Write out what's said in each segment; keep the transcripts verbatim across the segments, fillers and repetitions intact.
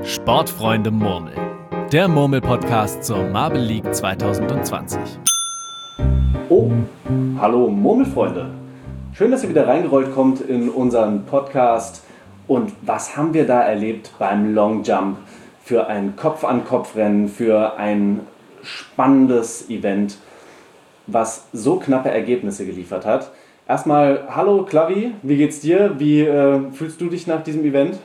Sportfreunde Murmeln, der Murmel-Podcast zur Marble League zwanzig zwanzig. Oh, hallo Murmelfreunde. Schön, dass ihr wieder reingerollt kommt in unseren Podcast. Und was haben wir da erlebt beim Long Jump für ein Kopf-an-Kopf-Rennen, für ein spannendes Event, was so knappe Ergebnisse geliefert hat. Erstmal, hallo Klavi, wie geht's dir? Wie äh, fühlst du dich nach diesem Event?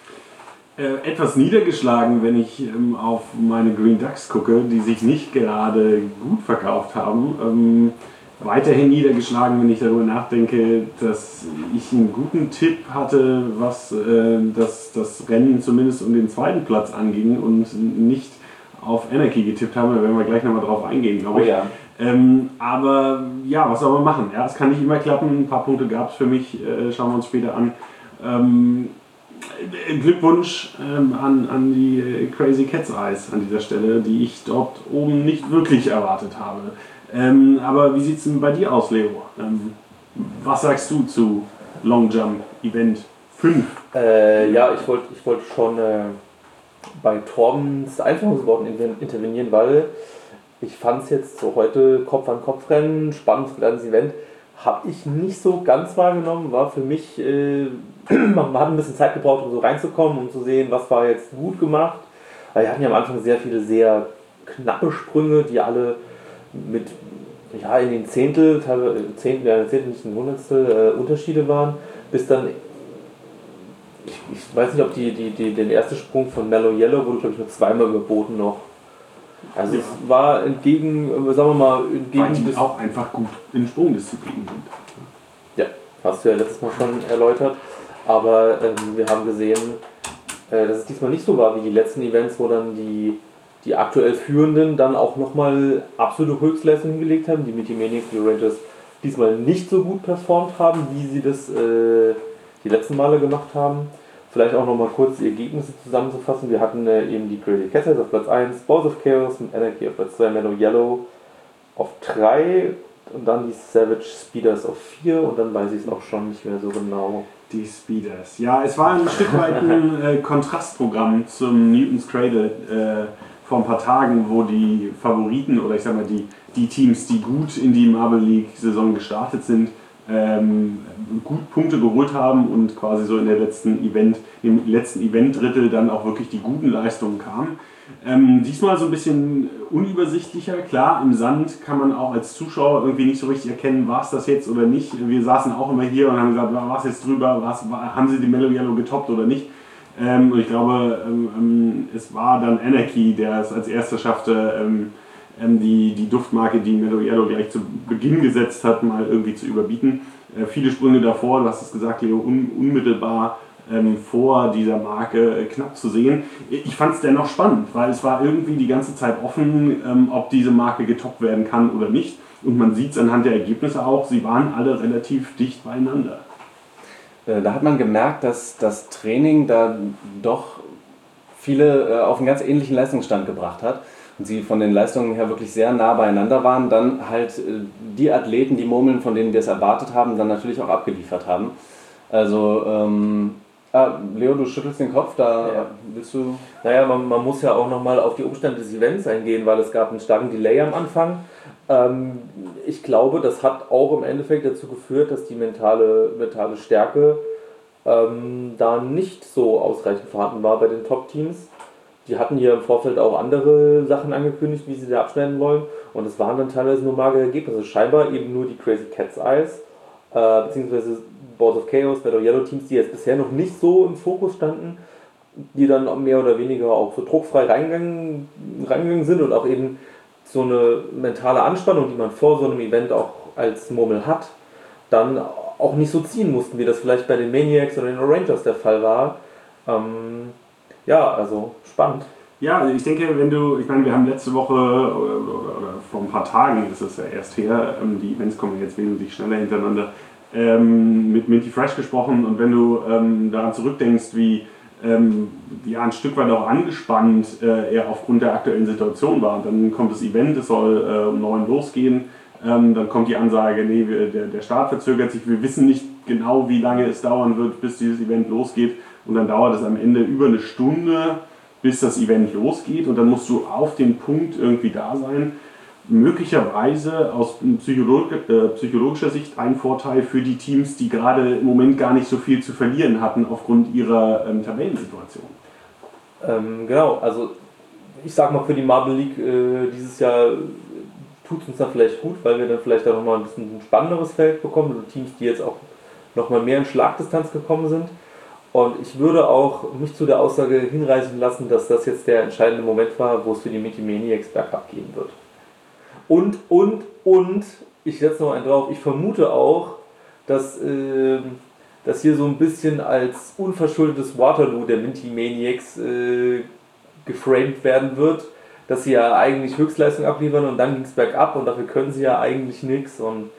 Äh, etwas niedergeschlagen, wenn ich ähm, auf meine Green Ducks gucke, die sich nicht gerade gut verkauft haben. Ähm, weiterhin niedergeschlagen, wenn ich darüber nachdenke, dass ich einen guten Tipp hatte, was äh, das, das Rennen zumindest um den zweiten Platz anging und nicht auf Anarchy getippt habe. Da werden wir gleich nochmal drauf eingehen, glaube ich. Oh ja. Ähm, aber ja, was soll man machen? Ja, es kann nicht immer klappen. Ein paar Punkte gab es für mich, äh, schauen wir uns später an. Ähm, Glückwunsch ähm, an, an die äh, Crazy Cat's Eyes an dieser Stelle, die ich dort oben nicht wirklich erwartet habe. Ähm, aber wie sieht es denn bei dir aus, Leo? Ähm, was sagst du zu Long Jump Event fünf? Äh, ja, ich wollte ich wollt schon äh, bei Torbens Einführungsworten intervenieren, weil ich fand es jetzt so heute Kopf-an-Kopf-Rennen, spannendes, kleines Event, habe ich nicht so ganz wahrgenommen, war für mich, äh, man hat ein bisschen Zeit gebraucht, um so reinzukommen, um zu sehen, was war jetzt gut gemacht. Weil wir hatten ja am Anfang sehr viele sehr knappe Sprünge, die alle mit, ja, in den Zehntel, teilweise Zehntel, ja, Zehntel, nicht ein Hundertstel äh, Unterschiede waren, bis dann, ich, ich weiß nicht, ob die, die, die, den ersten Sprung von Mellow Yellow wurde, glaube ich, nur zweimal überboten noch. Also ja. Es war entgegen, sagen wir mal, entgegen... Weil die auch einfach gut in Sprungdisziplinen sind. Ja, hast du ja letztes Mal schon erläutert. Aber ähm, wir haben gesehen, äh, dass es diesmal nicht so war wie die letzten Events, wo dann die, die aktuell Führenden dann auch nochmal absolute Höchstleistungen hingelegt haben. Die Mighty Maniacs, die Rangers diesmal nicht so gut performt haben, wie sie das äh, die letzten Male gemacht haben. Vielleicht auch nochmal kurz die Ergebnisse zusammenzufassen. Wir hatten äh, eben die Crazy Cat's Eyes auf Platz eins, Balls of Chaos mit Anarchy auf Platz zwei, Mellow Yellow auf drei und dann die Savage Speeders auf vier und dann weiß ich es auch schon nicht mehr so genau. Die Speeders. Ja, es war ein Stück weit ein äh, Kontrastprogramm zum Newton's Cradle äh, vor ein paar Tagen, wo die Favoriten oder ich sag mal die, die Teams, die gut in die Marble League-Saison gestartet sind, ähm, gut Punkte geholt haben und quasi so in der letzten Event, im letzten Event-Drittel dann auch wirklich die guten Leistungen kamen. Ähm, diesmal so ein bisschen unübersichtlicher. Klar, im Sand kann man auch als Zuschauer irgendwie nicht so richtig erkennen, war es das jetzt oder nicht. Wir saßen auch immer hier und haben gesagt, war es jetzt drüber, war's, war, haben sie die Mellow Yellow getoppt oder nicht. Ähm, und ich glaube, ähm, es war dann Anarchy, der es als erster schaffte, ähm, ähm, die, die Duftmarke, die Mellow Yellow gleich zu Beginn gesetzt hat, mal irgendwie zu überbieten. Äh, viele Sprünge davor, du hast es gesagt, Leo, un, unmittelbar Ähm, vor dieser Marke äh, knapp zu sehen. Ich fand es dennoch spannend, weil es war irgendwie die ganze Zeit offen, ähm, ob diese Marke getoppt werden kann oder nicht. Und man sieht es anhand der Ergebnisse auch, sie waren alle relativ dicht beieinander. Äh, da hat man gemerkt, dass das Training da doch viele äh, auf einen ganz ähnlichen Leistungsstand gebracht hat. Und sie von den Leistungen her wirklich sehr nah beieinander waren. Dann halt äh, die Athleten, die Murmeln, von denen wir es erwartet haben, dann natürlich auch abgeliefert haben. Also, ähm, Ah, Leo, du schüttelst den Kopf, da ja. willst du... Naja, man, man muss ja auch nochmal auf die Umstände des Events eingehen, weil es gab einen starken Delay am Anfang. Ähm, ich glaube, das hat auch im Endeffekt dazu geführt, dass die mentale, mentale Stärke ähm, da nicht so ausreichend vorhanden war bei den Top-Teams. Die hatten hier im Vorfeld auch andere Sachen angekündigt, wie sie da abschneiden wollen. Und es waren dann teilweise nur magere Ergebnisse. Scheinbar eben nur die Crazy Cat's Eyes, äh, beziehungsweise Balls of Chaos, Mellow Yellow Teams, die jetzt bisher noch nicht so im Fokus standen, die dann mehr oder weniger auch so druckfrei reingegangen, reingegangen sind und auch eben so eine mentale Anspannung, die man vor so einem Event auch als Murmel hat, dann auch nicht so ziehen mussten, wie das vielleicht bei den Maniacs oder den Rangers der Fall war. Ähm, ja, also spannend. Ja, ich denke, wenn du, ich meine, wir haben letzte Woche oder, oder, oder vor ein paar Tagen, das ist ja erst her, die Events kommen jetzt wesentlich schneller hintereinander, Ähm, mit Minty Fresh gesprochen und wenn du ähm, daran zurückdenkst, wie ähm, ja, ein Stück weit auch angespannt äh, er aufgrund der aktuellen Situation war, dann kommt das Event, es soll äh, um neun losgehen, ähm, dann kommt die Ansage, nee, wir, der, der Start verzögert sich, wir wissen nicht genau, wie lange es dauern wird, bis dieses Event losgeht und dann dauert es am Ende über eine Stunde bis das Event losgeht und dann musst du auf den Punkt irgendwie da sein. Möglicherweise aus psycholog- äh, psychologischer Sicht ein Vorteil für die Teams, die gerade im Moment gar nicht so viel zu verlieren hatten aufgrund ihrer ähm, Tabellensituation. Ähm, genau, also ich sag mal für die Marble League äh, dieses Jahr tut es uns dann vielleicht gut, weil wir dann vielleicht auch nochmal ein bisschen ein spannenderes Feld bekommen, also Teams, die jetzt auch nochmal mehr in Schlagdistanz gekommen sind. Und ich würde auch mich zu der Aussage hinreißen lassen, dass das jetzt der entscheidende Moment war, wo es für die Mighty Maniacs bergab gehen wird. Und, und, und, ich setze noch einen drauf, ich vermute auch, dass, äh, dass hier so ein bisschen als unverschuldetes Waterloo der Mighty Maniacs äh, geframed werden wird, dass sie ja eigentlich Höchstleistung abliefern und dann ging es bergab und dafür können sie ja eigentlich nichts. Und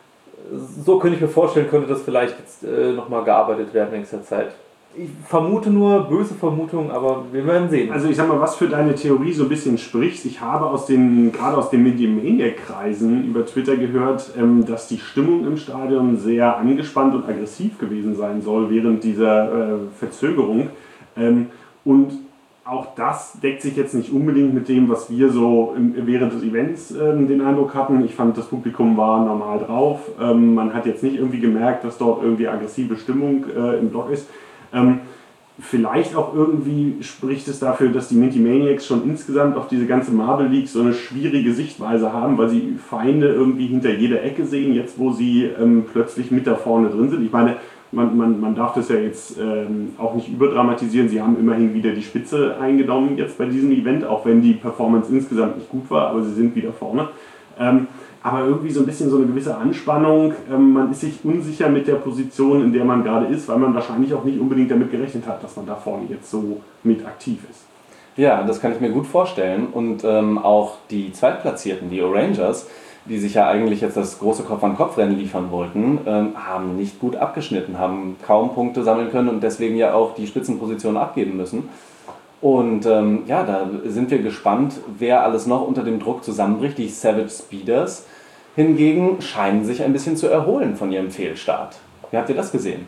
so könnte ich mir vorstellen, könnte das vielleicht jetzt äh, nochmal gearbeitet werden in nächster Zeit. Ich vermute nur, böse Vermutung, aber wir werden sehen. Also ich sag mal, was für deine Theorie so ein bisschen spricht, ich habe aus den, gerade aus den Media-Maniac-Kreisen über Twitter gehört, ähm, dass die Stimmung im Stadion sehr angespannt und aggressiv gewesen sein soll während dieser äh, Verzögerung. Ähm, und auch das deckt sich jetzt nicht unbedingt mit dem, was wir so im, während des Events ähm, den Eindruck hatten. Ich fand, das Publikum war normal drauf. Ähm, man hat jetzt nicht irgendwie gemerkt, dass dort irgendwie aggressive Stimmung äh, im Block ist. Ähm, vielleicht auch irgendwie spricht es dafür, dass die Mighty Maniacs schon insgesamt auf diese ganze Marble League so eine schwierige Sichtweise haben, weil sie Feinde irgendwie hinter jeder Ecke sehen, jetzt wo sie ähm, plötzlich mit da vorne drin sind. Ich meine, man, man, man darf das ja jetzt ähm, auch nicht überdramatisieren, sie haben immerhin wieder die Spitze eingenommen jetzt bei diesem Event, auch wenn die Performance insgesamt nicht gut war, aber sie sind wieder vorne. Ähm, aber irgendwie so ein bisschen so eine gewisse Anspannung. Ähm, man ist sich unsicher mit der Position, in der man gerade ist, weil man wahrscheinlich auch nicht unbedingt damit gerechnet hat, dass man da vorne jetzt so mit aktiv ist. Ja, das kann ich mir gut vorstellen. Und ähm, auch die Zweitplatzierten, die Orangers, die sich ja eigentlich jetzt das große Kopf-an-Kopf-Rennen liefern wollten, ähm, haben nicht gut abgeschnitten, haben kaum Punkte sammeln können und deswegen ja auch die Spitzenposition abgeben müssen. Und ähm, ja, da sind wir gespannt, wer alles noch unter dem Druck zusammenbricht. Die Savage Speeders hingegen scheinen sich ein bisschen zu erholen von ihrem Fehlstart. Wie habt ihr das gesehen?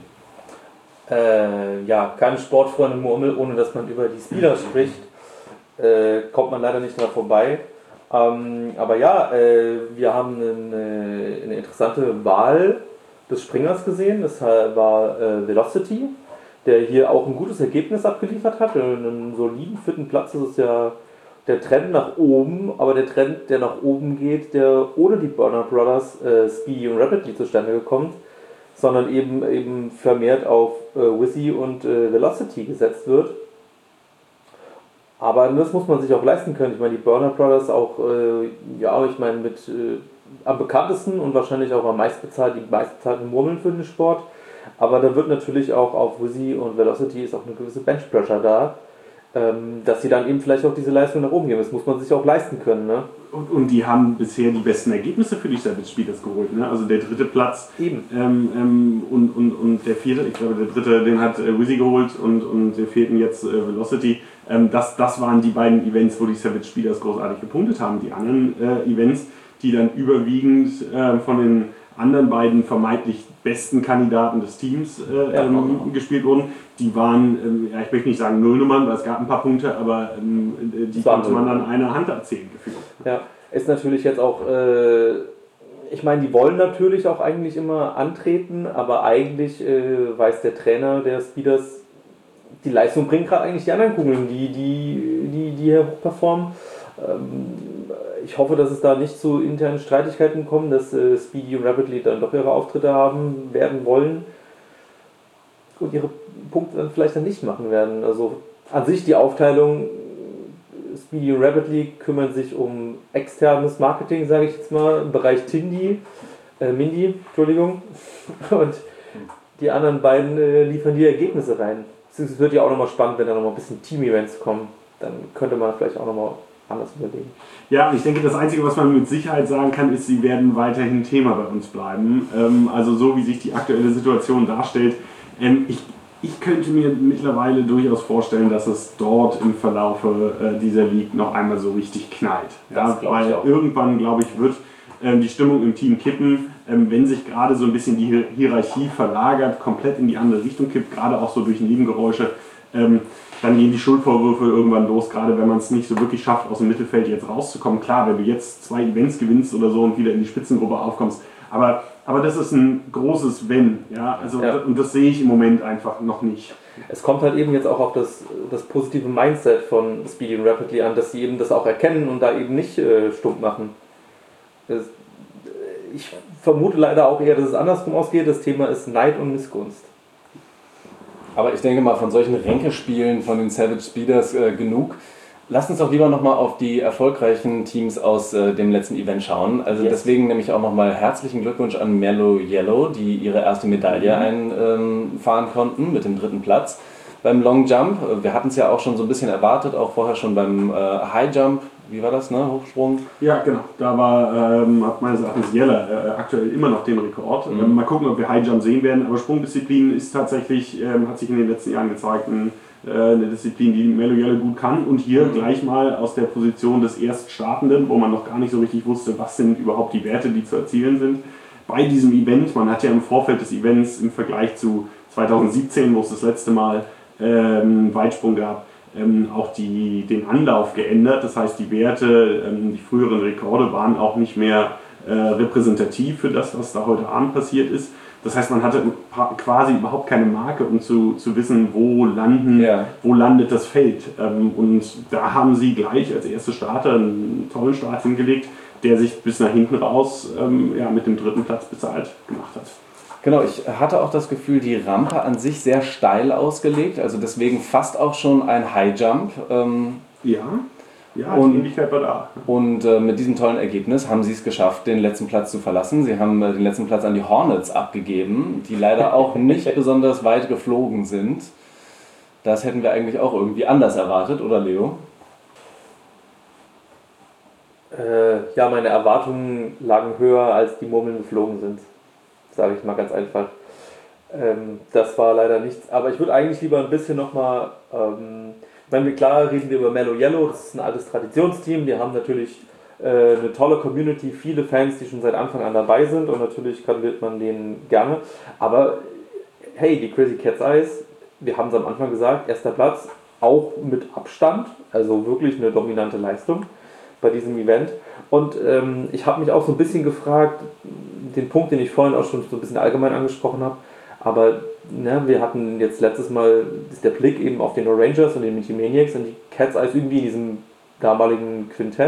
Äh, ja, keine Sportfreunde Murmel, ohne dass man über die Speeders spricht, äh, kommt man leider nicht dran vorbei. Ähm, aber ja, äh, wir haben eine, eine interessante Wahl des Springers gesehen. Das war äh, Velocity, der hier auch ein gutes Ergebnis abgeliefert hat. Einen soliden vierten Platz, das ist ja der Trend nach oben, aber der Trend, der nach oben geht, der ohne die Burner Brothers äh, Speedy und Rapidly zustande gekommen, sondern eben, eben vermehrt auf äh, Wizzy und äh, Velocity gesetzt wird. Aber das muss man sich auch leisten können. Ich meine, die Burner Brothers auch, äh, ja, ich meine, mit äh, am bekanntesten und wahrscheinlich auch am meistbezahlten, die meistbezahlten Murmeln für den Sport. Aber da wird natürlich auch auf Wizzy und Velocity ist auch eine gewisse Bench Pressure da, ähm, dass sie dann eben vielleicht auch diese Leistung nach oben geben. Das muss man sich auch leisten können. Ne? Und, und die haben bisher die besten Ergebnisse für die Savage Speeders geholt. Ne? Also der dritte Platz eben. Ähm, ähm, und, und, und der vierte, ich glaube der dritte, den hat äh, Wizzy geholt und, und der vierten jetzt äh, Velocity. Ähm, das, das waren die beiden Events, wo die Savage Speeders großartig gepunktet haben. Die anderen äh, Events, die dann überwiegend äh, von den anderen beiden vermeintlich besten Kandidaten des Teams äh, ja, ähm, gespielt wurden, die waren, ähm, ja, ich möchte nicht sagen Nullnummern, weil es gab ein paar Punkte, aber ähm, die konnte man an einer Hand erzählen gefühlt. Ja, ist natürlich jetzt auch, äh, ich meine, die wollen natürlich auch eigentlich immer antreten, aber eigentlich äh, weiß der Trainer der Speeders, die Leistung bringt gerade eigentlich die anderen Kugeln, die, die, die, die hier performen. Ähm, ich hoffe, dass es da nicht zu internen Streitigkeiten kommt, dass äh, Speedy und Rapidly dann doch ihre Auftritte haben werden wollen und ihre Punkte dann vielleicht dann nicht machen werden. Also an sich die Aufteilung, Speedy und Rapidly kümmern sich um externes Marketing, sage ich jetzt mal, im Bereich Tindy, äh, Mindy, Entschuldigung, und die anderen beiden äh, liefern die Ergebnisse rein. Es wird ja auch nochmal spannend, wenn da nochmal ein bisschen Team-Events kommen, dann könnte man vielleicht auch nochmal anders überlegen. Ja, ich denke, das Einzige, was man mit Sicherheit sagen kann, ist, sie werden weiterhin Thema bei uns bleiben. Ähm, also so, wie sich die aktuelle Situation darstellt. Ähm, ich, ich könnte mir mittlerweile durchaus vorstellen, dass es dort im Verlaufe äh, dieser League noch einmal so richtig knallt. Ja, weil irgendwann, glaube ich, wird ähm, die Stimmung im Team kippen, ähm, wenn sich gerade so ein bisschen die Hierarchie verlagert, komplett in die andere Richtung kippt, gerade auch so durch Nebengeräusche. ähm, dann gehen die Schuldvorwürfe irgendwann los, gerade wenn man es nicht so wirklich schafft, aus dem Mittelfeld jetzt rauszukommen. Klar, wenn du jetzt zwei Events gewinnst oder so und wieder in die Spitzengruppe aufkommst, aber, aber das ist ein großes Wenn, ja, also, ja. Und das sehe ich im Moment einfach noch nicht. Es kommt halt eben jetzt auch auf das, das positive Mindset von Speedy und Rapidly an, dass sie eben das auch erkennen und da eben nicht äh, stumpf machen. Das, ich vermute leider auch eher, dass es andersrum ausgeht. Das Thema ist Neid und Missgunst. Aber ich denke mal, von solchen Ränkespielen von den Savage Speeders äh, genug. Lasst uns doch lieber nochmal auf die erfolgreichen Teams aus äh, dem letzten Event schauen. Also yes. Deswegen nämlich auch nochmal herzlichen Glückwunsch an Mellow Yellow, die ihre erste Medaille mhm. einfahren konnten mit dem dritten Platz beim Long Jump. Wir hatten es ja auch schon so ein bisschen erwartet, auch vorher schon beim äh, High Jump. Wie war das, ne? Hochsprung? Ja, genau. Da war, ähm, hat meines Erachtens Yeller äh, aktuell immer noch den Rekord. Mhm. Ähm, mal gucken, ob wir High Jump sehen werden. Aber Sprungdisziplin ist tatsächlich, ähm, hat sich in den letzten Jahren gezeigt, ein, äh, eine Disziplin, die Mellow Yellow gut kann. Und hier mhm. gleich mal aus der Position des Erststartenden, wo man noch gar nicht so richtig wusste, was sind überhaupt die Werte, die zu erzielen sind. Bei diesem Event, man hat ja im Vorfeld des Events im Vergleich zu zweitausendsiebzehn, wo es das letzte Mal ähm, Weitsprung gab, Ähm, auch die, den Anlauf geändert. Das heißt, die Werte, ähm, die früheren Rekorde waren auch nicht mehr äh, repräsentativ für das, was da heute Abend passiert ist. Das heißt, man hatte quasi überhaupt keine Marke, um zu, zu wissen, wo, landen, ja. wo landet das Feld. Ähm, und da haben sie gleich als erste Starter einen tollen Start hingelegt, der sich bis nach hinten raus ähm, ja, mit dem dritten Platz bezahlt gemacht hat. Genau, ich hatte auch das Gefühl, die Rampe an sich sehr steil ausgelegt, also deswegen fast auch schon ein High Jump. Ähm, ja, ja, die und, Ähnlichkeit war da. Und äh, mit diesem tollen Ergebnis haben sie es geschafft, den letzten Platz zu verlassen. Sie haben äh, den letzten Platz an die Hornets abgegeben, die leider auch nicht besonders weit geflogen sind. Das hätten wir eigentlich auch irgendwie anders erwartet, oder Leo? Äh, ja, meine Erwartungen lagen höher, als die Murmeln geflogen sind. Sage ich mal ganz einfach. Ähm, das war leider nichts. Aber ich würde eigentlich lieber ein bisschen nochmal, ähm, wenn wir klar reden wir über Mellow Yellow, das ist ein altes Traditionsteam, die haben natürlich äh, eine tolle Community, viele Fans, die schon seit Anfang an dabei sind und natürlich gratuliert man denen gerne. Aber hey, die Crazy Cat's Eyes, wir haben es am Anfang gesagt, erster Platz, auch mit Abstand, also wirklich eine dominante Leistung bei diesem Event. Und ähm, ich habe mich auch so ein bisschen gefragt, den Punkt, den ich vorhin auch schon so ein bisschen allgemein angesprochen habe, aber ne, wir hatten jetzt letztes Mal ist der Blick eben auf den Orangers und den Mighty Maniacs und die Cat's Eyes irgendwie in diesem damaligen Quintett.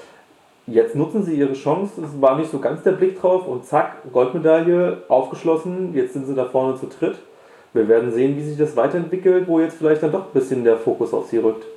Jetzt nutzen sie ihre Chance, es war nicht so ganz der Blick drauf und zack, Goldmedaille, aufgeschlossen, jetzt sind sie da vorne zu dritt. Wir werden sehen, wie sich das weiterentwickelt, wo jetzt vielleicht dann doch ein bisschen der Fokus auf sie rückt.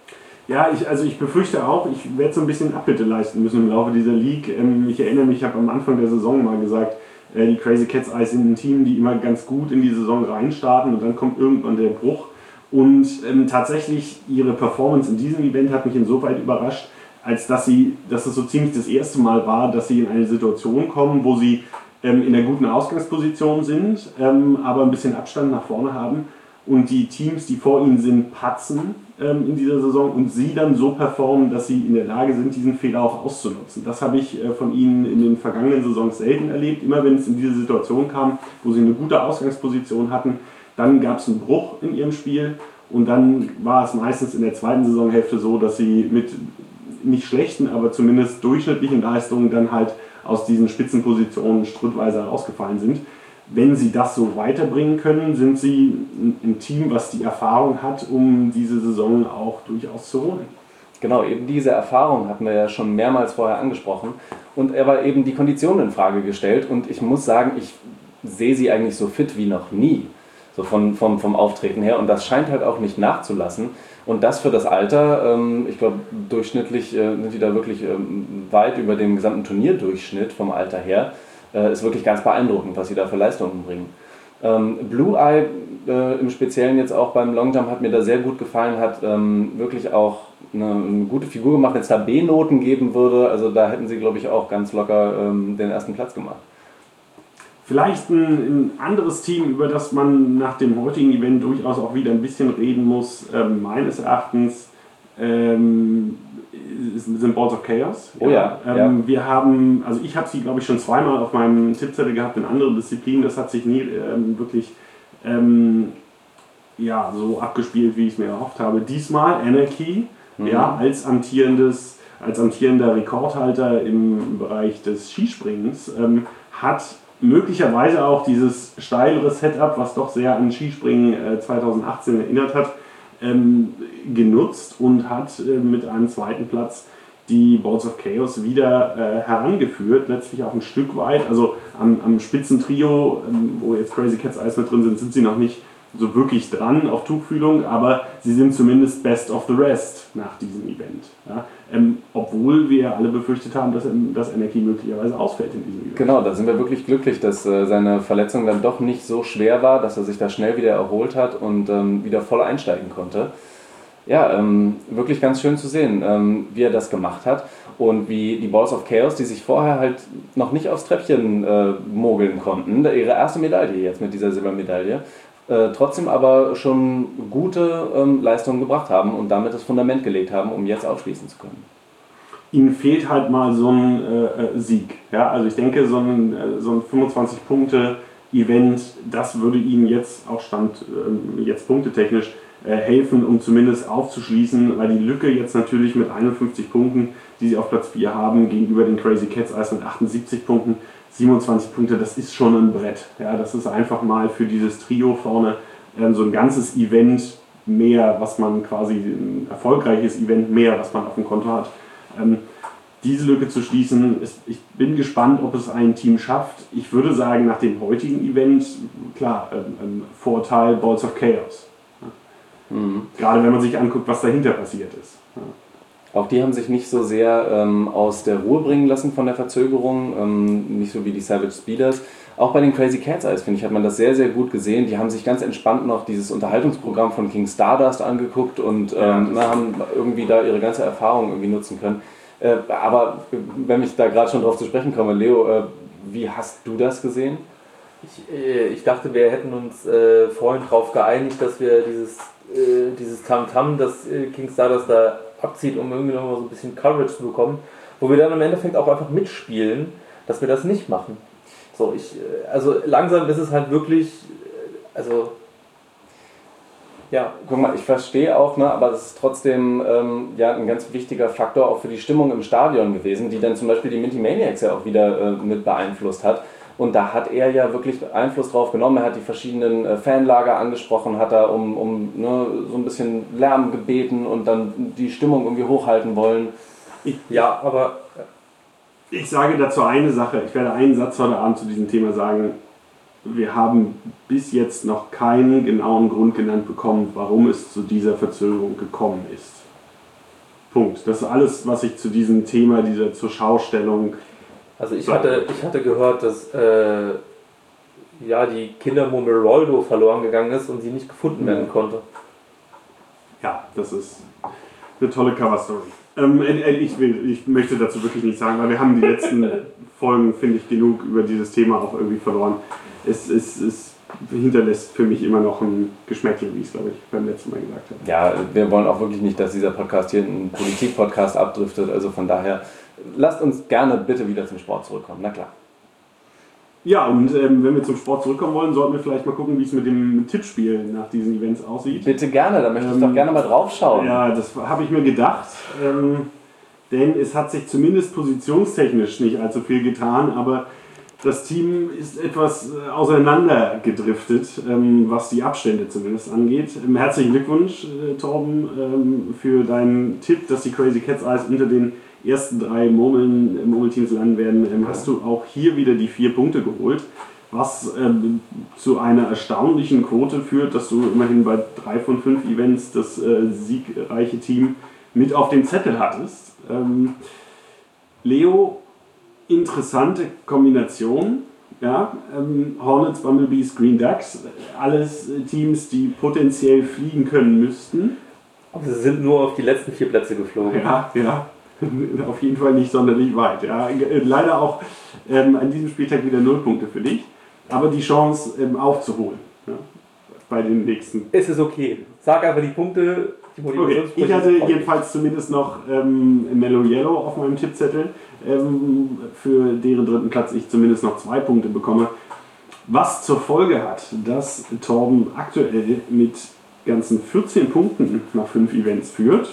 Ja, ich, also ich befürchte auch, ich werde so ein bisschen Abbitte leisten müssen im Laufe dieser League. Ähm, ich erinnere mich, ich habe am Anfang der Saison mal gesagt, äh, die Crazy Cat's Eyes sind ein Team, die immer ganz gut in die Saison reinstarten und dann kommt irgendwann der Bruch. Und ähm, tatsächlich ihre Performance in diesem Event hat mich insoweit überrascht, als dass sie, dass es so ziemlich das erste Mal war, dass sie in eine Situation kommen, wo sie ähm, in einer guten Ausgangsposition sind, ähm, aber ein bisschen Abstand nach vorne haben und die Teams, die vor ihnen sind, patzen ähm, in dieser Saison und sie dann so performen, dass sie in der Lage sind, diesen Fehler auch auszunutzen. Das habe ich äh, von ihnen in den vergangenen Saisons selten erlebt. Immer wenn es in diese Situation kam, wo sie eine gute Ausgangsposition hatten, dann gab es einen Bruch in ihrem Spiel und dann war es meistens in der zweiten Saisonhälfte so, dass sie mit nicht schlechten, aber zumindest durchschnittlichen Leistungen dann halt aus diesen Spitzenpositionen schrittweise herausgefallen sind. Wenn sie das so weiterbringen können, sind sie ein Team, was die Erfahrung hat, um diese Saison auch durchaus zu holen. Genau, eben diese Erfahrung hatten wir ja schon mehrmals vorher angesprochen und er war eben die Konditionen in Frage gestellt und ich muss sagen, ich sehe sie eigentlich so fit wie noch nie, so von, vom, vom Auftreten her und das scheint halt auch nicht nachzulassen. Und das für das Alter, ähm, ich glaube durchschnittlich äh, sind die da wirklich ähm, weit über dem gesamten Turnierdurchschnitt vom Alter her. Äh, ist wirklich ganz beeindruckend, was sie da für Leistungen bringen. Ähm, Blue Eye äh, im Speziellen jetzt auch beim Longjump hat mir da sehr gut gefallen, hat ähm, wirklich auch eine, eine gute Figur gemacht, wenn es da B-Noten geben würde. Also da hätten sie, glaube ich, auch ganz locker ähm, den ersten Platz gemacht. Vielleicht ein, ein anderes Team, über das man nach dem heutigen Event durchaus auch wieder ein bisschen reden muss, ähm, meines Erachtens, ähm, sind Balls of Chaos. Oh ja. Ähm, ja. Wir haben, also ich habe sie glaube ich schon zweimal auf meinem Tippzettel gehabt in anderen Disziplinen, das hat sich nie ähm, wirklich ähm, ja, so abgespielt, wie ich es mir erhofft habe. Diesmal Anarchy, mhm. ja, als amtierendes, als amtierender Rekordhalter im Bereich des Skispringens, ähm, hat möglicherweise auch dieses steilere Setup, was doch sehr an Skispringen äh, zweitausendachtzehn erinnert hat, ähm, genutzt und hat äh, mit einem zweiten Platz die Balls of Chaos wieder äh, herangeführt, letztlich auch ein Stück weit. Also am, am Spitzentrio, ähm, wo jetzt Crazy Cat's Eyes mit drin sind, sind sie noch nicht so wirklich dran auf Tuchfühlung, aber sie sind zumindest best of the rest nach diesem Event. Ja? Ähm, obwohl wir alle befürchtet haben, dass, dass Anarchy möglicherweise ausfällt in diesem Event. Genau, da sind wir wirklich glücklich, dass äh, seine Verletzung dann doch nicht so schwer war, dass er sich da schnell wieder erholt hat und ähm, wieder voll einsteigen konnte. Ja, ähm, wirklich ganz schön zu sehen, ähm, wie er das gemacht hat und wie die Balls of Chaos, die sich vorher halt noch nicht aufs Treppchen äh, mogeln konnten, ihre erste Medaille jetzt mit dieser Silbermedaille, äh, trotzdem aber schon gute ähm, Leistungen gebracht haben und damit das Fundament gelegt haben, um jetzt aufschließen zu können. Ihnen fehlt halt mal so ein äh, Sieg. Ja? Also ich denke, so ein, äh, so ein fünfundzwanzig-Punkte-Event, das würde Ihnen jetzt auch Stand, äh, jetzt punktetechnisch, helfen, um zumindest aufzuschließen, weil die Lücke jetzt natürlich mit einundfünfzig Punkten, die sie auf Platz vier haben, gegenüber den Crazy Cat's Eyes mit achtundsiebzig Punkten, siebenundzwanzig Punkte, das ist schon ein Brett. Ja, das ist einfach mal für dieses Trio vorne ähm, so ein ganzes Event mehr, was man quasi, ein erfolgreiches Event mehr, was man auf dem Konto hat. Ähm, diese Lücke zu schließen, ist, ich bin gespannt, ob es ein Team schafft. Ich würde sagen, nach dem heutigen Event, klar, ähm, ähm, Vorteil Balls of Chaos. Mhm. Gerade wenn man sich anguckt, was dahinter passiert ist. Ja. Auch die haben sich nicht so sehr ähm, aus der Ruhe bringen lassen von der Verzögerung, ähm, nicht so wie die Savage Speeders. Auch bei den Crazy Cat's Eyes, finde ich, hat man das sehr, sehr gut gesehen. Die haben sich ganz entspannt noch dieses Unterhaltungsprogramm von King Stardust angeguckt und ähm, ja, haben irgendwie da ihre ganze Erfahrung irgendwie nutzen können. Äh, aber wenn ich da gerade schon drauf zu sprechen komme, Leo, äh, wie hast du das gesehen? Ich, äh, ich dachte, wir hätten uns äh, vorhin darauf geeinigt, dass wir dieses äh, dieses Tamtam, das äh, King Stardust da abzieht, um irgendwie noch mal so ein bisschen Coverage zu bekommen, wo wir dann im Endeffekt auch einfach mitspielen, dass wir das nicht machen. So, ich, äh, also langsam ist es halt wirklich, äh, also ja. Guck mal, ich verstehe auch, ne, aber es ist trotzdem ähm, ja, ein ganz wichtiger Faktor auch für die Stimmung im Stadion gewesen, die dann zum Beispiel die Minty Maniacs ja auch wieder äh, mit beeinflusst hat. Und da hat er ja wirklich Einfluss drauf genommen. Er hat die verschiedenen äh, Fanlager angesprochen, hat da um, um ne, so ein bisschen Lärm gebeten und dann die Stimmung irgendwie hochhalten wollen. Ich, ja, aber ich sage dazu eine Sache. Ich werde einen Satz heute Abend zu diesem Thema sagen. Wir haben bis jetzt noch keinen genauen Grund genannt bekommen, warum es zu dieser Verzögerung gekommen ist. Punkt. Das ist alles, was ich zu diesem Thema, dieser Zurschaustellung. Also ich hatte, ich hatte gehört, dass äh, ja, die Kindermurmel Roldo verloren gegangen ist und sie nicht gefunden werden konnte. Ja, das ist eine tolle Cover-Story. Ähm, ich, will, ich möchte dazu wirklich nichts sagen, weil wir haben die letzten Folgen, finde ich, genug über dieses Thema auch irgendwie verloren. Es, es, es hinterlässt für mich immer noch ein Geschmäckle, wie ich es, glaube ich, beim letzten Mal gesagt habe. Ja, wir wollen auch wirklich nicht, dass dieser Podcast hier ein Politik-Podcast abdriftet, also von daher lasst uns gerne bitte wieder zum Sport zurückkommen, na klar. Ja, und ähm, wenn wir zum Sport zurückkommen wollen, sollten wir vielleicht mal gucken, wie es mit dem Tippspiel nach diesen Events aussieht. Bitte gerne, da möchte ich ähm, doch gerne mal drauf schauen. Ja, das habe ich mir gedacht, ähm, denn es hat sich zumindest positionstechnisch nicht allzu viel getan, aber das Team ist etwas auseinander gedriftet, ähm, was die Abstände zumindest angeht. Ähm, herzlichen Glückwunsch, äh, Torben, ähm, für deinen Tipp, dass die Crazy Cat's Eyes unter den ersten drei Murmeln, Murmelteams landen werden. Ähm, hast du auch hier wieder die vier Punkte geholt, was ähm, zu einer erstaunlichen Quote führt, dass du immerhin bei drei von fünf Events das äh, siegreiche Team mit auf dem Zettel hattest. Ähm, Leo, interessante Kombination. Ja, ähm, Hornets, Bumblebees, Green Ducks, alles äh, Teams, die potenziell fliegen können müssten. Aber sie sind nur auf die letzten vier Plätze geflogen. Ja, ja, auf jeden Fall nicht sonderlich weit. Ja. Leider auch ähm, an diesem Spieltag wieder null Punkte für dich, aber die Chance ähm, aufzuholen, ja, bei den nächsten. Es ist okay. Sag einfach die Punkte. Die okay. Ich hatte jedenfalls zumindest noch ähm, Mellow Yellow auf meinem Tippzettel, ähm, für deren dritten Platz ich zumindest noch zwei Punkte bekomme. Was zur Folge hat, dass Torben aktuell mit ganzen vierzehn Punkten nach fünf Events führt.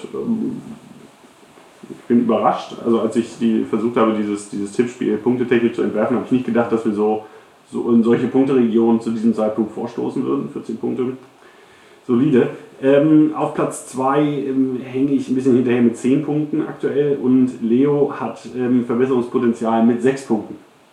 Ich bin überrascht. Also als ich die versucht habe, dieses, dieses Tippspiel punktetechnisch zu entwerfen, habe ich nicht gedacht, dass wir so, so in solche Punkteregionen zu diesem Zeitpunkt vorstoßen würden. vierzehn Punkte. Solide. Ähm, auf Platz zwei ähm, hänge ich ein bisschen hinterher mit zehn Punkten aktuell und Leo hat ähm, Verbesserungspotenzial mit sechs Punkten.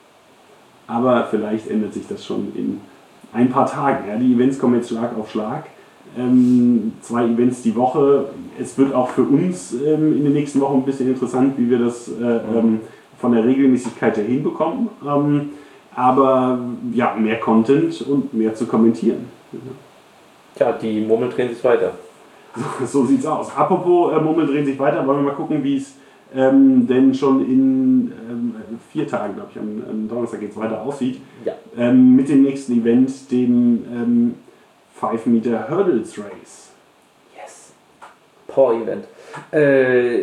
Aber vielleicht ändert sich das schon in ein paar Tagen. Ja, die Events kommen jetzt Schlag auf Schlag. Ähm, zwei Events die Woche. Es wird auch für uns ähm, in den nächsten Wochen ein bisschen interessant, wie wir das äh, ähm, von der Regelmäßigkeit her hinbekommen. Ähm, aber ja, mehr Content und mehr zu kommentieren. Ja, die Murmeln drehen sich weiter. So, so sieht's aus. Apropos äh, Murmeln drehen sich weiter, wollen wir mal gucken, wie es ähm, denn schon in ähm, vier Tagen, glaube ich, am, am Donnerstag geht es weiter aussieht. Ja. Ähm, mit dem nächsten Event, dem ähm, fünf Meter Hurdles Race. Yes. Power Event. Äh,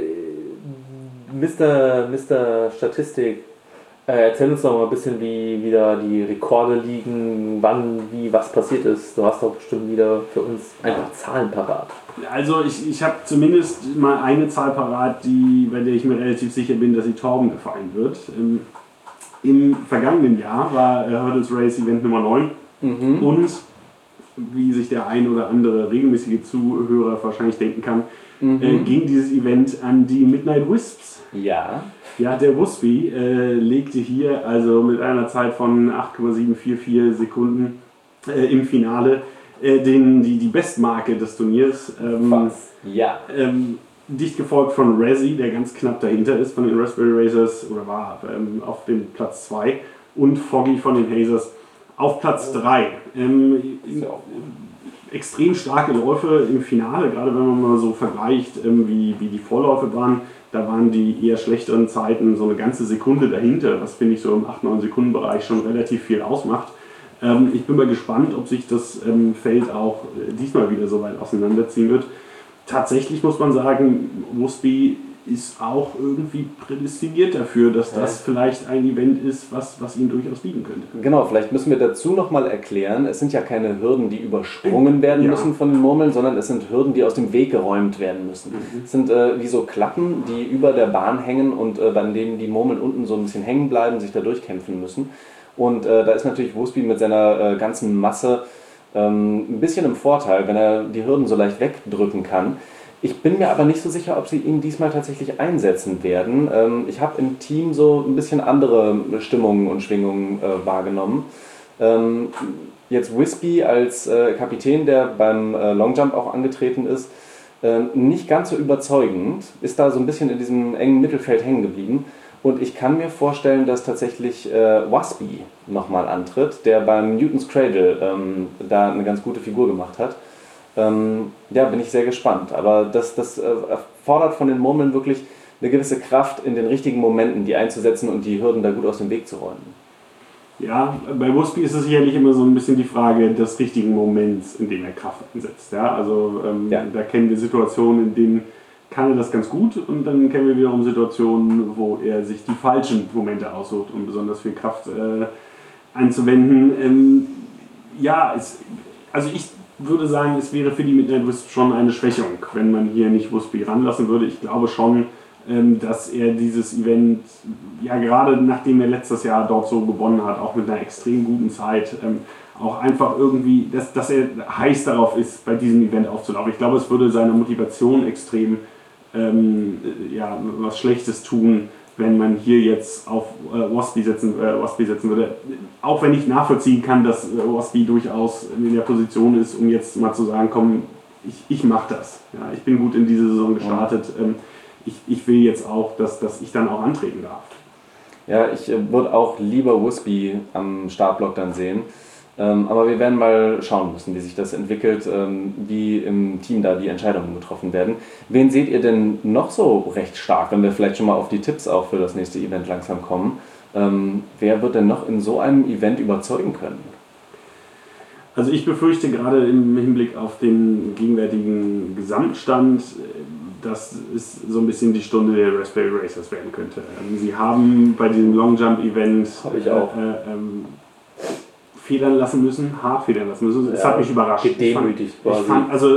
Mister Mister Statistik, äh, erzähl uns doch mal ein bisschen, wie wieder die Rekorde liegen, wann, wie, was passiert ist. Du hast doch bestimmt wieder für uns einfach Zahlen parat. Also ich, ich habe zumindest mal eine Zahl parat, die, bei der ich mir relativ sicher bin, dass sie Torben gefallen wird. Ähm, Im vergangenen Jahr war äh, Hurdles Race Event Nummer neun Mhm. und wie sich der ein oder andere regelmäßige Zuhörer wahrscheinlich denken kann, Mhm. äh, ging dieses Event an die Midnight Wisps. Ja. Ja, der Wuspy äh, legte hier also mit einer Zeit von acht Komma sieben vier vier Sekunden äh, im Finale äh, den, die, die Bestmarke des Turniers. Ähm, Was? Ja. ähm, dicht gefolgt von Razzie, der ganz knapp dahinter ist von den Raspberry Racers, oder war ähm, auf dem Platz zwei, und Foggy von den Hazers auf Platz drei. Ähm, Ist ja auch extrem starke Läufe im Finale, gerade wenn man mal so vergleicht, ähm, wie, wie die Vorläufe waren. Da waren die eher schlechteren Zeiten so eine ganze Sekunde dahinter, was finde ich so im acht neun Sekunden Bereich schon relativ viel ausmacht. Ähm, ich bin mal gespannt, ob sich das ähm, Feld auch äh, diesmal wieder so weit auseinanderziehen wird. Tatsächlich muss man sagen, Wuspy ist auch irgendwie prädestiniert dafür, dass das vielleicht ein Event ist, was, was ihn durchaus liegen könnte. Genau, vielleicht müssen wir dazu nochmal erklären, es sind ja keine Hürden, die übersprungen werden Ja. müssen von den Murmeln, sondern es sind Hürden, die aus dem Weg geräumt werden müssen. Mhm. Es sind äh, wie so Klappen, die über der Bahn hängen und äh, bei denen die Murmeln unten so ein bisschen hängen bleiben, sich da durchkämpfen müssen. Und äh, da ist natürlich Wuspy mit seiner äh, ganzen Masse ähm, ein bisschen im Vorteil, wenn er die Hürden so leicht wegdrücken kann. Ich bin mir aber nicht so sicher, ob sie ihn diesmal tatsächlich einsetzen werden. Ähm, ich habe im Team so ein bisschen andere Stimmungen und Schwingungen äh, wahrgenommen. Ähm, jetzt Wispy als äh, Kapitän, der beim äh, Longjump auch angetreten ist, äh, nicht ganz so überzeugend, ist da so ein bisschen in diesem engen Mittelfeld hängen geblieben. Und ich kann mir vorstellen, dass tatsächlich äh, Wuspy nochmal antritt, der beim Newton's Cradle ähm, da eine ganz gute Figur gemacht hat. Ähm, ja, bin ich sehr gespannt. Aber das, das äh, erfordert von den Murmeln wirklich eine gewisse Kraft in den richtigen Momenten, die einzusetzen und die Hürden da gut aus dem Weg zu räumen. Ja, bei Wuspy ist es sicherlich immer so ein bisschen die Frage des richtigen Moments, in dem er Kraft einsetzt. Ja, also ähm, Ja. da kennen wir Situationen, in denen kann er das ganz gut, und dann kennen wir wiederum Situationen, wo er sich die falschen Momente aussucht, um besonders viel Kraft äh, einzuwenden. Ähm, ja, es, also ich würde sagen, es wäre für die Midnight Wisps schon eine Schwächung, wenn man hier nicht Wuspy ranlassen würde. Ich glaube schon, ähm, dass er dieses Event, ja gerade nachdem er letztes Jahr dort so gewonnen hat, auch mit einer extrem guten Zeit, ähm, auch einfach irgendwie, dass, dass er heiß darauf ist, bei diesem Event aufzulaufen. Ich glaube, es würde seiner Motivation extrem ähm, ja, was Schlechtes tun, wenn man hier jetzt auf äh, Wuspy setzen, äh, Wuspy setzen würde. Auch wenn ich nachvollziehen kann, dass äh, Wuspy durchaus in der Position ist, um jetzt mal zu sagen, komm, ich, ich mache das. Ja, ich bin gut in diese Saison gestartet. Ähm, ich, ich will jetzt auch, dass, dass ich dann auch antreten darf. Ja, ich äh, würde auch lieber Wuspy am Startblock dann sehen. Ähm, aber wir werden mal schauen müssen, wie sich das entwickelt, ähm, wie im Team da die Entscheidungen getroffen werden. Wen seht ihr denn noch so recht stark, wenn wir vielleicht schon mal auf die Tipps auch für das nächste Event langsam kommen? Ähm, wer wird denn noch in so einem Event überzeugen können? Also ich befürchte gerade im Hinblick auf den gegenwärtigen Gesamtstand, dass es so ein bisschen die Stunde der Raspberry Racers werden könnte. Sie haben bei diesem Long Jump Event Hab ich auch. Äh, ähm, federn lassen müssen, hart federn lassen müssen. Das ja, hat mich überrascht. Gedemütigt quasi. Ich fand, also,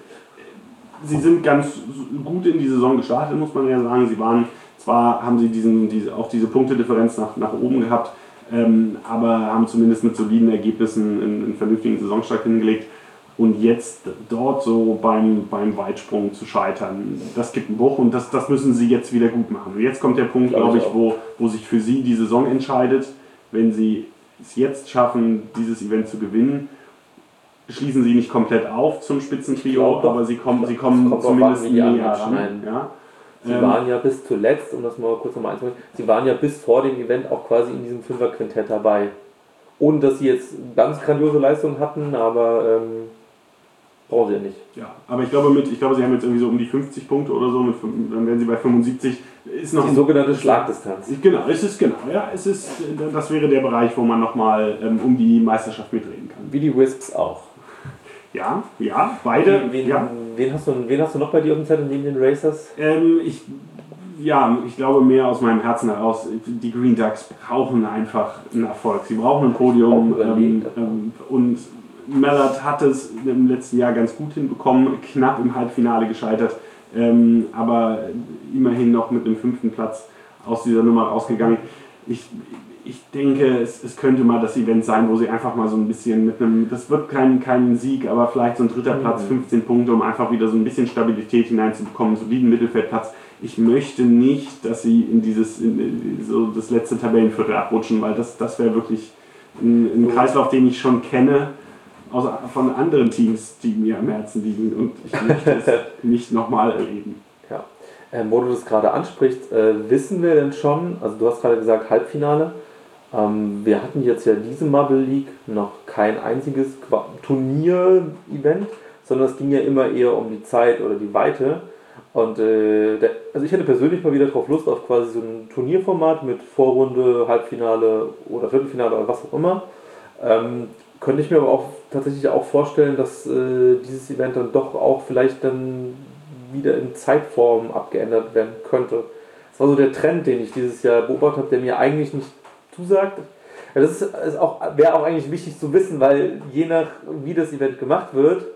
sie sind ganz gut in die Saison gestartet, muss man ja sagen. Sie waren, zwar haben sie diesen, diese, auch diese Punktedifferenz nach, nach oben gehabt, ähm, aber haben zumindest mit soliden Ergebnissen einen, einen vernünftigen Saisonstart hingelegt. Und jetzt dort so beim, beim Weitsprung zu scheitern, das gibt einen Bruch und das, das müssen sie jetzt wieder gut machen. Und jetzt kommt der Punkt, glaube ich, wo, wo sich für sie die Saison entscheidet. Wenn sie es jetzt schaffen, dieses Event zu gewinnen, schließen sie nicht komplett auf zum Spitzentrio, aber sie kommen, sie kommen zumindest näher ran. Ja? Sie ähm, waren ja bis zuletzt, um das mal kurz nochmal einzubringen, sie waren ja bis vor dem Event auch quasi in diesem Fünfer-Quintett dabei. Ohne dass sie jetzt ganz grandiose Leistungen hatten, aber ähm, brauchen sie ja nicht. Ja, aber ich glaube, mit, ich glaube, sie haben jetzt irgendwie so um die fünfzig Punkte oder so, mit, dann werden sie bei fünfundsiebzig. Ist noch die sogenannte Schlagdistanz. Genau, es ist genau, ja, es ist, das wäre der Bereich, wo man nochmal ähm, um die Meisterschaft mitreden kann. Wie die Wisps auch. Ja, ja, beide. Wen, ja. wen, hast, du, wen hast du noch bei dir auf dem Zettel neben den Racers? Ähm, ich, ja, ich glaube mehr aus meinem Herzen heraus, die Green Ducks brauchen einfach einen Erfolg. Sie brauchen ein Podium ähm, ähm, und Mallard hat es im letzten Jahr ganz gut hinbekommen, knapp im Halbfinale gescheitert, ähm, aber immerhin noch mit dem fünften Platz aus dieser Nummer rausgegangen. Ich, ich denke, es, es könnte mal das Event sein, wo sie einfach mal so ein bisschen mit einem, das wird kein, kein Sieg, aber vielleicht so ein dritter Platz, fünfzehn Punkte, um einfach wieder so ein bisschen Stabilität hineinzubekommen, soliden Mittelfeldplatz. Ich möchte nicht, dass sie in dieses, in so das letzte Tabellenviertel abrutschen, weil das, das wäre wirklich ein, ein Kreislauf, den ich schon kenne, aus, von anderen Teams, die mir am Herzen liegen, und ich möchte es nicht nochmal erleben. Ja. Ähm, wo du das gerade ansprichst, äh, wissen wir denn schon, also du hast gerade gesagt Halbfinale, ähm, wir hatten jetzt ja diese Marble League noch kein einziges Turnier-Event, sondern es ging ja immer eher um die Zeit oder die Weite. Und äh, der, also ich hätte persönlich mal wieder drauf Lust auf quasi so ein Turnierformat mit Vorrunde, Halbfinale oder Viertelfinale oder was auch immer. Ähm, könnte ich mir aber auch tatsächlich auch vorstellen, dass äh, dieses Event dann doch auch vielleicht dann wieder in Zeitform abgeändert werden könnte. Das war so der Trend, den ich dieses Jahr beobachtet habe, der mir eigentlich nicht zusagt. Ja, das ist, ist auch, wäre auch eigentlich wichtig zu wissen, weil je nach wie das Event gemacht wird,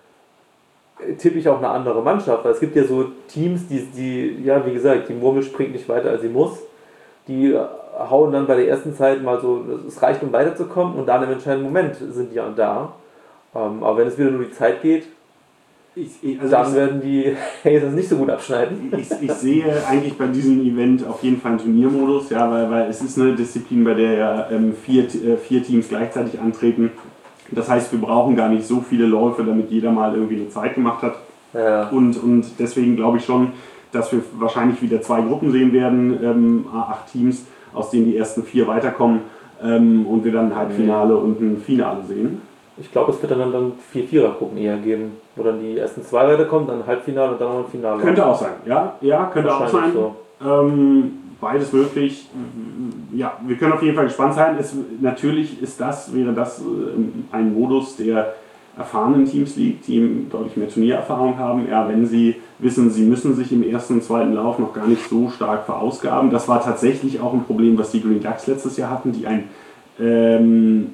tippe ich auch eine andere Mannschaft. Weil es gibt ja so Teams, die, die, ja wie gesagt, die Murmel springt nicht weiter als sie muss. Die hauen dann bei der ersten Zeit mal so, es reicht, um weiterzukommen, und dann im entscheidenden Moment sind die ja da. Ähm, aber wenn es wieder nur die Zeit geht, ich, ich, also dann ich, werden die Hazers nicht so gut abschneiden. Ich, ich sehe eigentlich bei diesem Event auf jeden Fall einen Turniermodus, ja, weil, weil es ist eine Disziplin, bei der ja ähm, vier, äh, vier Teams gleichzeitig antreten. Das heißt, wir brauchen gar nicht so viele Läufe, damit jeder mal irgendwie eine Zeit gemacht hat. Ja. Und, und deswegen glaube ich schon, dass wir wahrscheinlich wieder zwei Gruppen sehen werden, ähm, acht Teams, aus denen die ersten vier weiterkommen, ähm, und wir dann ein Halbfinale und ein Finale sehen. Ich glaube, es wird dann, dann vier Vierergruppen eher geben, wo dann die ersten zwei weiterkommen, dann ein Halbfinale und dann noch ein Finale. Könnte auch sein, ja, ja könnte auch sein. So. Ähm, beides möglich. Ja, wir können auf jeden Fall gespannt sein. Es, natürlich ist das, wäre das ähm, ein Modus, der erfahrenen Teams liegt, die deutlich mehr Turniererfahrung haben. Ja, wenn sie wissen, sie müssen sich im ersten und zweiten Lauf noch gar nicht so stark verausgaben. Das war tatsächlich auch ein Problem, was die Green Ducks letztes Jahr hatten, die ein ähm,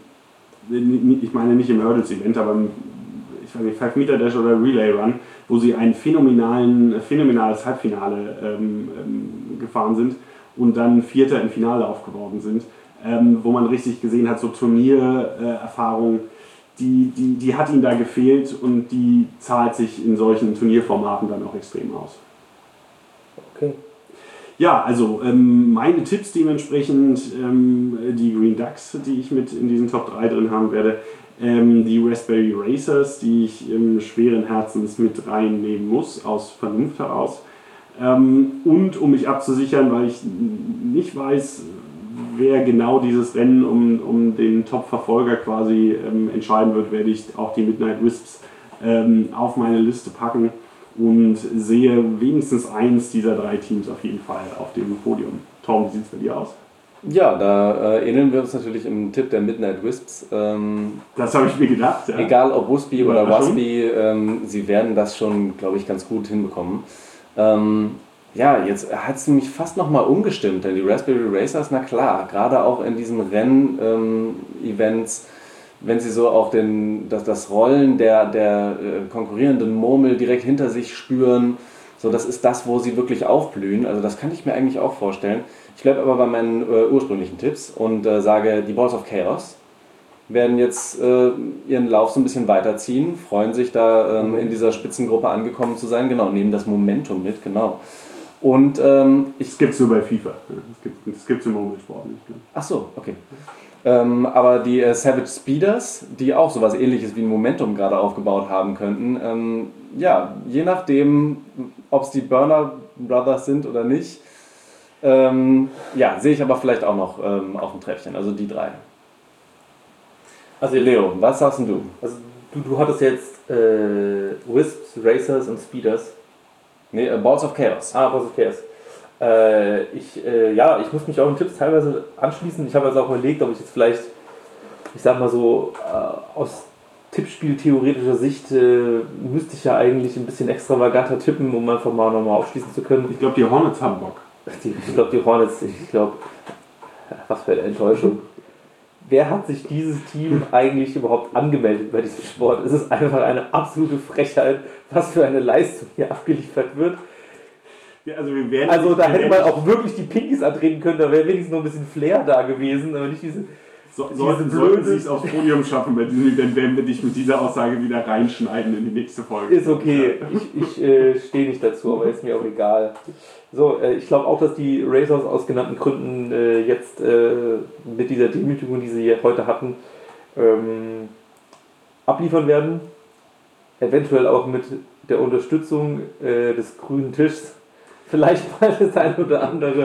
ich meine nicht im Hurdles-Event, aber im, ich weiß nicht, five Meter Dash oder Relay Run, wo sie ein phänomenalen, phänomenales Halbfinale ähm, ähm, gefahren sind und dann Vierter im Finale geworden sind, ähm, wo man richtig gesehen hat, so Turniererfahrung, äh, die, die, die hat ihnen da gefehlt, und die zahlt sich in solchen Turnierformaten dann auch extrem aus. Okay. Ja, also ähm, meine Tipps dementsprechend, ähm, die Green Ducks, die ich mit in diesen Top drei drin haben werde, ähm, die Raspberry Racers, die ich ähm, schweren Herzens mit reinnehmen muss, aus Vernunft heraus, ähm, und um mich abzusichern, weil ich nicht weiß, wer genau dieses Rennen um, um den Top-Verfolger quasi ähm, entscheiden wird, werde ich auch die Midnight Wisps ähm, auf meine Liste packen. Und sehe wenigstens eins dieser drei Teams auf jeden Fall auf dem Podium. Tom, wie sieht es bei dir aus? Ja, da äh, ähneln wir uns natürlich im Tipp der Midnight Wisps. Ähm, das habe ich mir gedacht. Ja. Egal ob Wispy oder Waspy, ähm, sie werden das schon, glaube ich, ganz gut hinbekommen. Ähm, ja, jetzt hat es mich fast nochmal umgestimmt, denn die Raspberry Racers, na klar, gerade auch in diesen Renn-Events, wenn sie so auch den, das, das Rollen der, der äh, konkurrierenden Murmel direkt hinter sich spüren. So, das ist das, wo sie wirklich aufblühen. Also das kann ich mir eigentlich auch vorstellen. Ich bleibe aber bei meinen äh, ursprünglichen Tipps und äh, sage, die Balls of Chaos werden jetzt äh, ihren Lauf so ein bisschen weiterziehen, freuen sich da ähm, in dieser Spitzengruppe angekommen zu sein. Genau, nehmen das Momentum mit, genau. Und ähm, ich... Das gibt es nur bei FIFA. Das gibt es gibt's im Murmelsport nicht. Ne? Ach so, okay. Ähm, aber die äh, Savage Speeders, die auch sowas ähnliches wie ein Momentum gerade aufgebaut haben könnten, ähm, ja, je nachdem, ob es die Burner Brothers sind oder nicht, ähm, ja, sehe ich aber vielleicht auch noch ähm, auf dem Treppchen, also die drei. Also Leo, was sagst du? Also du, du hattest jetzt äh, Wisps, Racers und Speeders. Nee, äh, Balls of Chaos. Ah, Balls of Chaos. Äh, ich, äh, ja, ich muss mich auch in Tipps teilweise anschließen. Ich habe also auch überlegt, ob ich jetzt vielleicht, ich sag mal so, äh, aus Tippspiel-theoretischer Sicht äh, müsste ich ja eigentlich ein bisschen extravaganter tippen, um einfach mal nochmal aufschließen zu können. Ich glaube, die Hornets haben Bock. Die, ich glaube, die Hornets, ich glaube, was für eine Enttäuschung. Wer hat sich dieses Team eigentlich überhaupt angemeldet bei diesem Sport? Es ist einfach eine absolute Frechheit, was für eine Leistung hier abgeliefert wird. Ja, also wir werden also da wir hätte werden man auch wirklich die Pinkies antreten können, da wäre wenigstens noch ein bisschen Flair da gewesen, aber nicht diese... So, sollten, sollten sie es aufs Podium schaffen bei diesem Event, werden wir dich mit dieser Aussage wieder reinschneiden in die nächste Folge. Ist okay, ich, ich äh, stehe nicht dazu, aber ist mir auch egal. So, äh, ich glaube auch, dass die Racers aus genannten Gründen äh, jetzt äh, mit dieser Demütigung, die sie heute hatten, ähm, abliefern werden. Eventuell auch mit der Unterstützung äh, des grünen Tischs. Vielleicht mal das eine oder andere,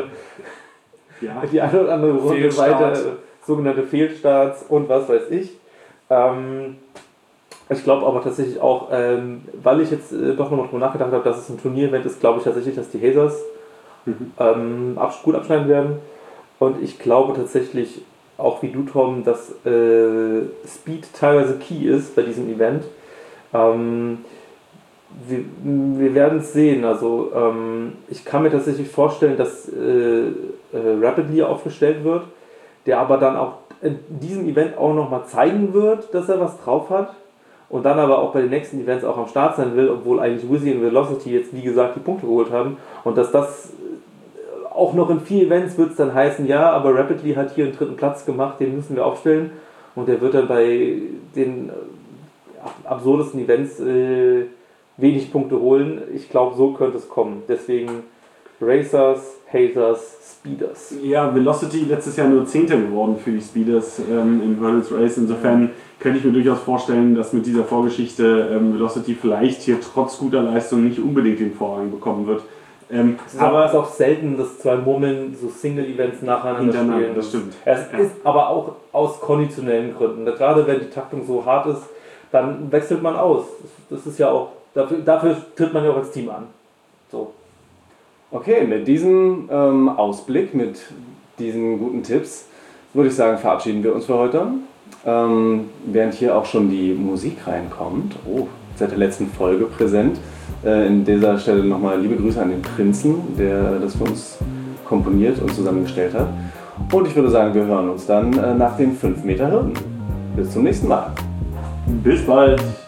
Ja. die eine oder andere Runde Fehlstart. weiter, sogenannte Fehlstarts und was weiß ich. Ähm, ich glaube aber tatsächlich auch, ähm, weil ich jetzt äh, doch nochmal drüber nachgedacht habe, dass es ein Turnier-Event ist, glaube ich tatsächlich, dass die Hazers Mhm. ähm, absch- gut abschneiden werden. Und ich glaube tatsächlich, auch wie du, Tom, dass äh, Speed teilweise key ist bei diesem Event. Ähm, wir, wir werden es sehen. Also ähm, ich kann mir tatsächlich vorstellen, dass äh, äh, Rapidly aufgestellt wird, der aber dann auch in diesem Event auch nochmal zeigen wird, dass er was drauf hat. Und dann aber auch bei den nächsten Events auch am Start sein will, obwohl eigentlich Wizzy und Velocity jetzt, wie gesagt, die Punkte geholt haben. Und dass das auch noch in vier Events wird es dann heißen, ja, aber Rapidly hat hier einen dritten Platz gemacht, den müssen wir aufstellen. Und der wird dann bei den äh, absurdesten Events äh, wenig Punkte holen. Ich glaube, so könnte es kommen. Deswegen Racers, Hazers, Speeders. Ja, Velocity letztes Jahr nur Zehnter geworden für die Speeders ähm, im Hurdles Race. Insofern könnte ich mir durchaus vorstellen, dass mit dieser Vorgeschichte ähm, Velocity vielleicht hier trotz guter Leistung nicht unbedingt den Vorrang bekommen wird. Ähm, Es ist aber es ist auch selten, dass zwei Murmeln so Single-Events nacheinander Hintereinander, spielen. das stimmt. Es Ja. ist aber auch aus konditionellen Gründen. Gerade wenn die Taktung so hart ist, dann wechselt man aus. Das ist ja auch, dafür, dafür tritt man ja auch als Team an. So. Okay, mit diesem ähm, Ausblick, mit diesen guten Tipps, würde ich sagen, verabschieden wir uns für heute. Ähm, während hier auch schon die Musik reinkommt, oh, seit der letzten Folge präsent, äh, in dieser Stelle nochmal liebe Grüße an den Prinzen, der das für uns komponiert und zusammengestellt hat. Und ich würde sagen, wir hören uns dann äh, nach den fünf Meter Hürden. Bis zum nächsten Mal. Bis bald!